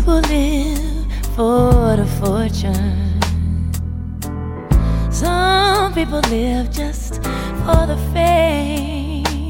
people live for the fortune. Some people live just for the fame.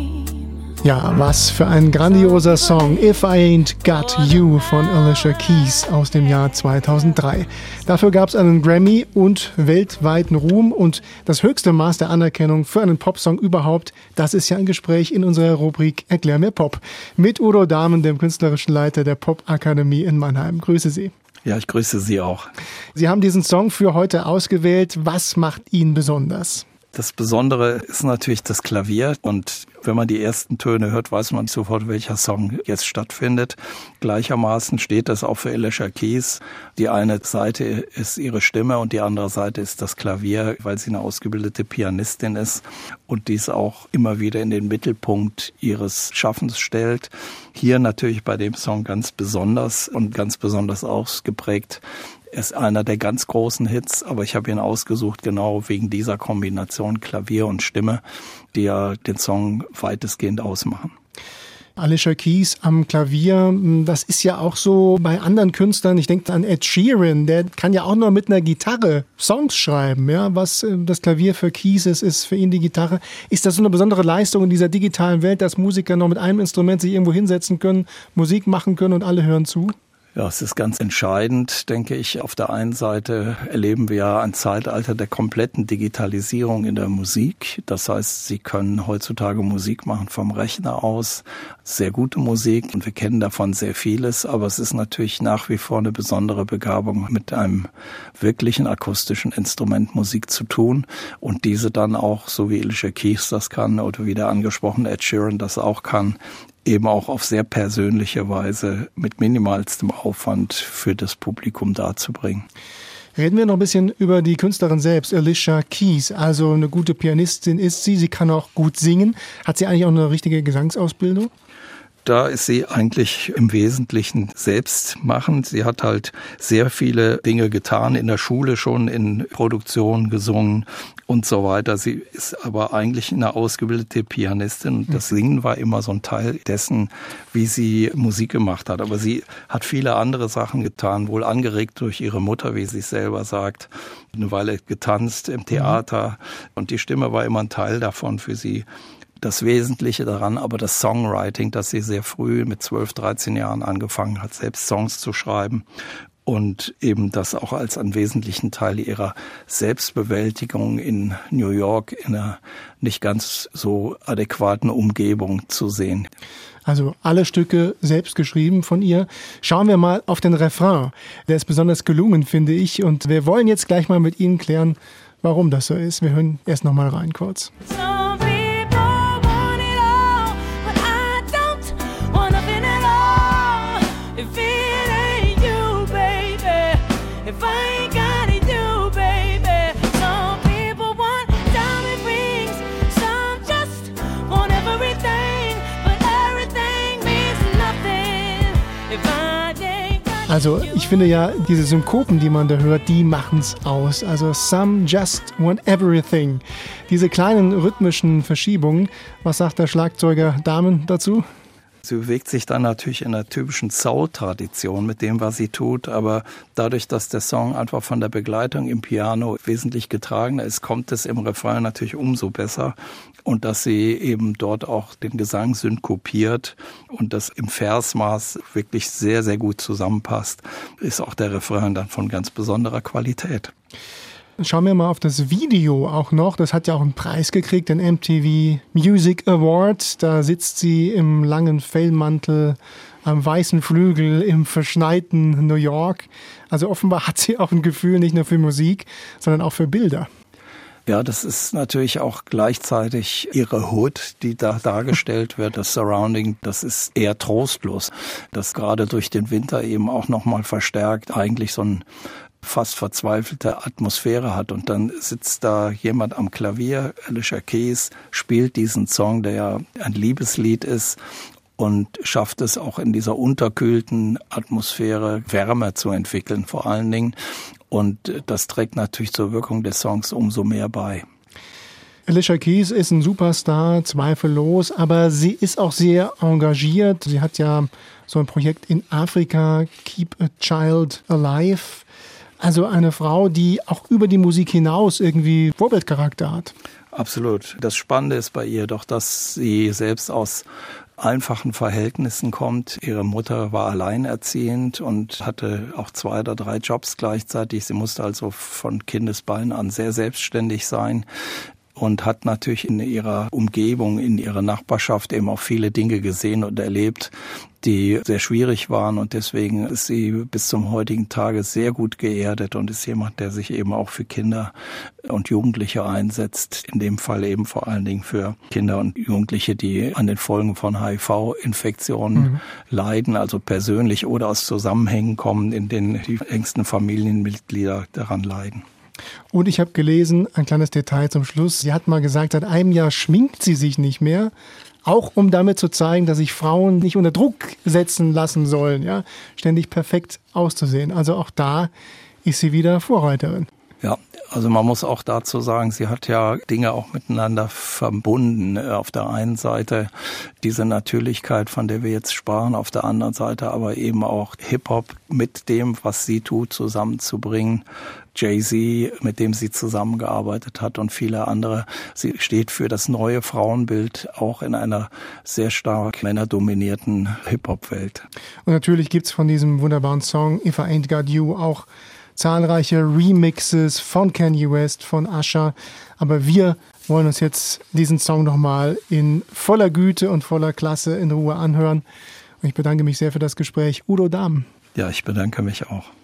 Ja, was für ein grandioser Song, If I Ain't Got You von Alicia Keys aus dem Jahr 2003. Dafür gab es einen Grammy und weltweiten Ruhm und das höchste Maß der Anerkennung für einen Popsong überhaupt, das ist ja ein Gespräch in unserer Rubrik Erklär mir Pop mit Udo Dahmen, dem künstlerischen Leiter der Popakademie in Mannheim. Grüße Sie. Ja, ich grüße Sie auch. Sie haben diesen Song für heute ausgewählt. Was macht ihn besonders? Das Besondere ist natürlich das Klavier und wenn man die ersten Töne hört, weiß man sofort, welcher Song jetzt stattfindet. Gleichermaßen steht das auch für Alicia Keys. Die eine Seite ist ihre Stimme und die andere Seite ist das Klavier, weil sie eine ausgebildete Pianistin ist und dies auch immer wieder in den Mittelpunkt ihres Schaffens stellt. Hier natürlich bei dem Song ganz besonders und ganz besonders ausgeprägt. Er ist einer der ganz großen Hits, aber ich habe ihn ausgesucht genau wegen dieser Kombination Klavier und Stimme, die ja den Song weitestgehend ausmachen. Alicia Keys am Klavier, das ist ja auch so bei anderen Künstlern, ich denke an Ed Sheeran, der kann ja auch nur mit einer Gitarre Songs schreiben, ja, was das Klavier für Keys ist für ihn die Gitarre. Ist das so eine besondere Leistung in dieser digitalen Welt, dass Musiker noch mit einem Instrument sich irgendwo hinsetzen können, Musik machen können und alle hören zu? Ja, es ist ganz entscheidend, denke ich. Auf der einen Seite erleben wir ja ein Zeitalter der kompletten Digitalisierung in der Musik. Das heißt, Sie können heutzutage Musik machen vom Rechner aus, sehr gute Musik und wir kennen davon sehr vieles, aber es ist natürlich nach wie vor eine besondere Begabung, mit einem wirklichen akustischen Instrument Musik zu tun und diese dann auch, so wie Alicia Keys das kann oder wie der angesprochene Ed Sheeran das auch kann, eben auch auf sehr persönliche Weise mit minimalstem Aufwand für das Publikum darzubringen. Reden wir noch ein bisschen über die Künstlerin selbst, Alicia Keys. Also eine gute Pianistin ist sie, sie kann auch gut singen. Hat sie eigentlich auch eine richtige Gesangsausbildung? Da ist sie eigentlich im Wesentlichen selbstmachend. Sie hat halt sehr viele Dinge getan, in der Schule schon in Produktionen gesungen und so weiter. Sie ist aber eigentlich eine ausgebildete Pianistin und das Singen war immer so ein Teil dessen, wie sie Musik gemacht hat. Aber sie hat viele andere Sachen getan, wohl angeregt durch ihre Mutter, wie sie es selber sagt. Eine Weile getanzt im Theater und die Stimme war immer ein Teil davon für sie. Das Wesentliche daran, aber das Songwriting, dass sie sehr früh mit 12, 13 Jahren angefangen hat, selbst Songs zu schreiben und eben das auch als einen wesentlichen Teil ihrer Selbstbewältigung in New York in einer nicht ganz so adäquaten Umgebung zu sehen. Also alle Stücke selbst geschrieben von ihr. Schauen wir mal auf den Refrain. Der ist besonders gelungen, finde ich. Und wir wollen jetzt gleich mal mit Ihnen klären, warum das so ist. Wir hören erst noch mal rein kurz. Also ich finde ja, diese Synkopen, die man da hört, die machen's aus. Also some just want everything. Diese kleinen rhythmischen Verschiebungen, was sagt der Schlagzeuger Dahmen dazu? Sie bewegt sich dann natürlich in einer typischen Soul-Tradition mit dem, was sie tut, aber dadurch, dass der Song einfach von der Begleitung im Piano wesentlich getragener ist, kommt es im Refrain natürlich umso besser und dass sie eben dort auch den Gesang synkopiert und das im Versmaß wirklich sehr, sehr gut zusammenpasst, ist auch der Refrain dann von ganz besonderer Qualität. Schauen wir mal auf das Video auch noch. Das hat ja auch einen Preis gekriegt, den MTV Music Award. Da sitzt sie im langen Fellmantel am weißen Flügel im verschneiten New York. Also offenbar hat sie auch ein Gefühl nicht nur für Musik, sondern auch für Bilder. Ja, das ist natürlich auch gleichzeitig ihre Hood, die da dargestellt wird, das Surrounding, das ist eher trostlos. Das gerade durch den Winter eben auch nochmal verstärkt eigentlich so ein fast verzweifelte Atmosphäre hat und dann sitzt da jemand am Klavier, Alicia Keys, spielt diesen Song, der ja ein Liebeslied ist und schafft es auch in dieser unterkühlten Atmosphäre Wärme zu entwickeln vor allen Dingen und das trägt natürlich zur Wirkung des Songs umso mehr bei. Alicia Keys ist ein Superstar, zweifellos, aber sie ist auch sehr engagiert. Sie hat ja so ein Projekt in Afrika, Keep a Child Alive. Also eine Frau, die auch über die Musik hinaus irgendwie Vorbildcharakter hat. Absolut. Das Spannende ist bei ihr doch, dass sie selbst aus einfachen Verhältnissen kommt. Ihre Mutter war alleinerziehend und hatte auch 2 oder 3 Jobs gleichzeitig. Sie musste also von Kindesbeinen an sehr selbstständig sein und hat natürlich in ihrer Umgebung, in ihrer Nachbarschaft eben auch viele Dinge gesehen und erlebt, die sehr schwierig waren, und deswegen ist sie bis zum heutigen Tage sehr gut geerdet und ist jemand, der sich eben auch für Kinder und Jugendliche einsetzt, in dem Fall eben vor allen Dingen für Kinder und Jugendliche, die an den Folgen von HIV-Infektionen leiden, also persönlich oder aus Zusammenhängen kommen, in denen die engsten Familienmitglieder daran leiden. Und ich habe gelesen, ein kleines Detail zum Schluss, sie hat mal gesagt, seit einem Jahr schminkt sie sich nicht mehr, auch um damit zu zeigen, dass sich Frauen nicht unter Druck setzen lassen sollen, ja, ständig perfekt auszusehen. Also auch da ist sie wieder Vorreiterin. Ja, also man muss auch dazu sagen, sie hat ja Dinge auch miteinander verbunden. Auf der einen Seite diese Natürlichkeit, von der wir jetzt sprachen, auf der anderen Seite aber eben auch Hip-Hop mit dem, was sie tut, zusammenzubringen. Jay-Z, mit dem sie zusammengearbeitet hat, und viele andere. Sie steht für das neue Frauenbild, auch in einer sehr stark männerdominierten Hip-Hop-Welt. Und natürlich gibt's von diesem wunderbaren Song If I Ain't Got You auch zahlreiche Remixes von Kanye West, von Usher. Aber wir wollen uns jetzt diesen Song nochmal in voller Güte und voller Klasse in Ruhe anhören. Und ich bedanke mich sehr für das Gespräch. Udo Dahm. Ja, ich bedanke mich auch.